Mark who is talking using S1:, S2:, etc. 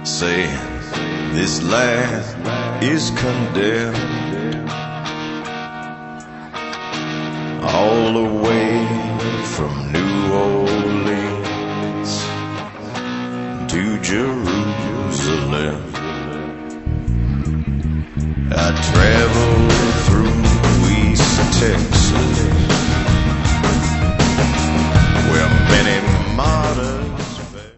S1: saying this land is condemned. All the way from New Orleans to Jerusalem, I traveled through East Texas